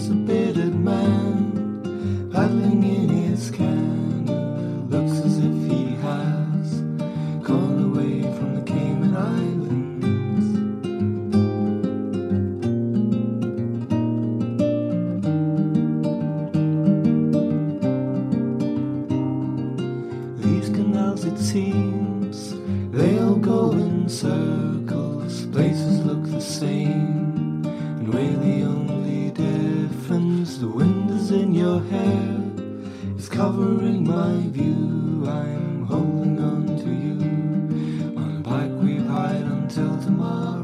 there's a bearded man paddling in his canoe. Looks as if he has gone away from the Cayman Islands. These canals, it seems, they all go in circles. Places look the same, and we're the only difference. The wind is in your hair, it's covering my view. I'm holding on to you on a bike we ride until tomorrow.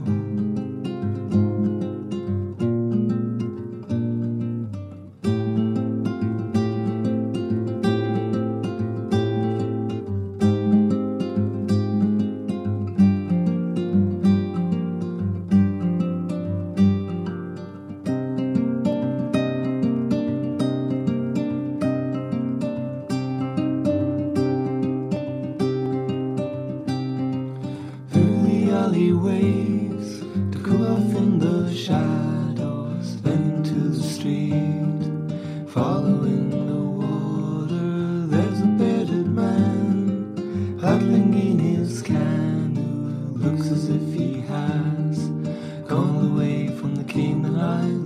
Alleyways to cool off in the shadows, then into the street, following the water. There's a bearded man paddling in his canoe. Looks as if he has gone away from the Cayman Islands.